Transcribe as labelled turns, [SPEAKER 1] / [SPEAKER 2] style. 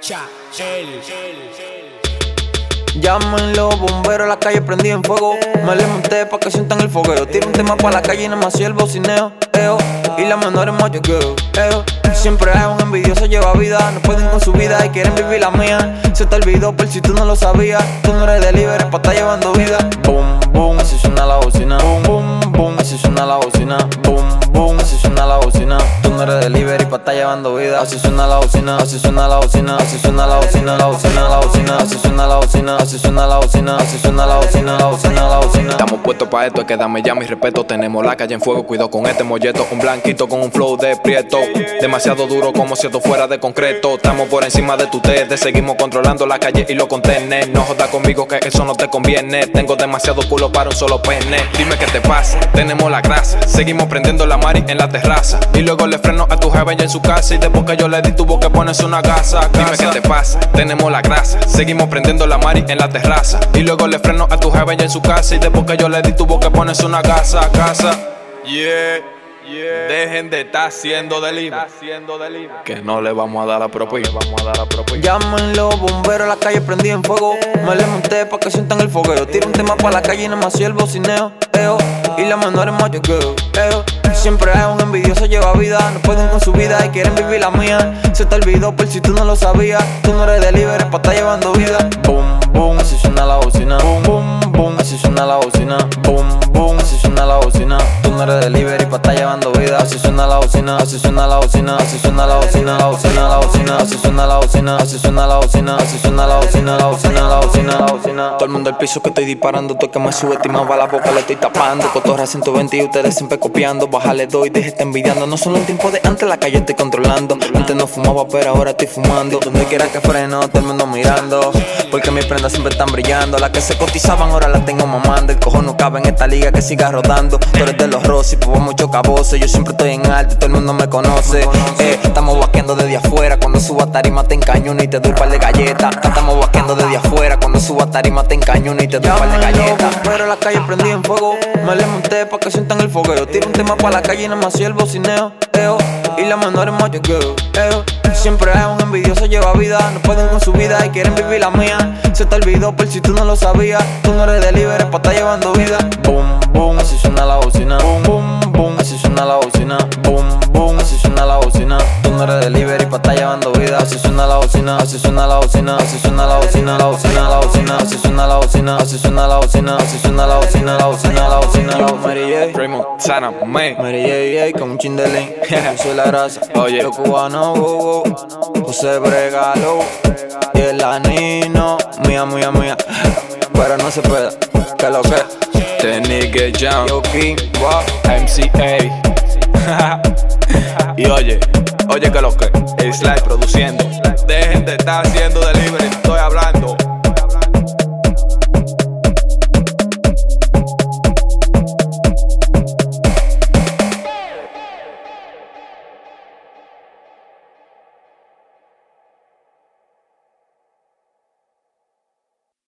[SPEAKER 1] Llámenlo, bomberos, la calle prendí en fuego. Me le monté pa' que sientan el fogueo. Tiro un tema pa' la calle y nada más el bocineo, y las menores machuqueo, Siempre hay un envidioso, lleva vida. No pueden con su vida y quieren vivir la mía. Se te olvidó por si tú no lo sabías. Tú no eres delivery pa' estar llevando vida. Boom, boom, así suena la bocina. Boom, boom, boom, así suena la bocina. Boom, boom, así suena la bocina. Tú no eres delivery pa' estar llevando vida. Así suena la bocina, así suena la bocina. Así suena la bocina, la bocina, la bocina. Así suena la bocina, así suena la bocina. Así suena la bocina, la bocina, la bocina.
[SPEAKER 2] Estamos puestos pa' esto, es que dame ya mi respeto. Tenemos la calle en fuego, cuidado con este molleto. Un blanquito con un flow de prieto. Demasiado duro como si esto fuera de concreto. Estamos por encima de tu te seguimos controlando la calle y los contenes. No jodas conmigo que eso no te conviene. Tengo demasiado culo para un solo pene. Dime qué te pasa, tenemos la grasa. Seguimos prendiendo la mari en la terraza. Y luego le freno a tu jeva ya en su casa. Y después que yo le di tuvo que ponerse una gasa. Dime qué te pasa, tenemos la grasa. Seguimos prendiendo la mari en la terraza. Y luego le freno a tu jeva ya en su casa. Y después que yo le di tuvo que ponerse una gasa. Dejen de estar haciendo delivery, que no le vamos a dar la propina.
[SPEAKER 1] Llámenlo, bomberos, la calle prendí en fuego. Me le monté pa' que sientan el fogueo. Tiro un tema pa' la calle y nada más el bocineo, y las menores machuqueo, Siempre hay un envidioso, lleva vida. No pueden con su vida y quieren vivir la mía. Se te olvidó por si tú no lo sabías. Tú no eres delivery pa' estar llevando vida. Boom, boom, así suena la bocina. Boom, boom, boom, así suena la bocina. Boom, boom, así suena la bocina. Tú no eres delivery pa' estar llevando vida. Así suena la bocina, así suena la bocina. Así suena la bocina, la bocina, la bocina. Así suena la bocina, así suena la bocina. Así suena la bocina, la bocina, la bocina, la bocina. Todo el mundo al piso que estoy disparando. Tú que me subestimaba la boca le estoy tapando. Cotorra 120 y ustedes siempre copiando. Bájale doy, deje estar envidiando. No son los tiempos de antes, la calle estoy controlando. Antes no fumaba pero ahora estoy fumando. Donde quiera que freno, todo el mundo mirando. Porque mis prendas siempre están brillando. Las que se cotizaban ahora las tengo mamando. El cojo no cabe en esta liga que siga rodando. Tú eres de los Rossi, pues mucho caboso. Yo siempre estoy en alto y todo el mundo me conoce. Estamos vaqueando desde afuera. Cuando suba tarima te encañono y te doy par de galletas. Estamos vaqueando desde afuera. Cuando suba tarima te encañono y te doy par de galletas. Pero la calle prendí en fuego. Me le monté pa' que sientan el fogueo. Tiro un tema pa' la calle y nada más el bocineo, y las menores machuqueo, Siempre hay un envidioso, lleva vida. No pueden con su vida y quieren vivir la mía. Se te olvidó por si tú no lo sabías. Tú no eres delivery pa' estar llevando vida. Boom, boom, así suena la bocina. Boom, boom, boom, así suena la bocina. Boom, boom, así suena la bocina. Tú no eres delivery pa' estar llevando vida. Así suena la bocina, así suena la bocina. Así suena la bocina, la bocina, la bocina. Así suena la bocina, así suena la bocina. Así suena la bocina, la bocina, la bocina. Mary J,
[SPEAKER 2] Raymond Sana,
[SPEAKER 1] Mary J, con un chin de lean. Yo soy la grasa,
[SPEAKER 2] oye,
[SPEAKER 1] los cubanos, José Bregalo y el anino, mía, mía, mía. Pero no se puede, que lo que.
[SPEAKER 2] The Nigga Jam,
[SPEAKER 1] Yo King, wow.
[SPEAKER 2] MCA. Y oye que lo que, Sly produciendo. Dejen de estar haciendo delivery, estoy hablando.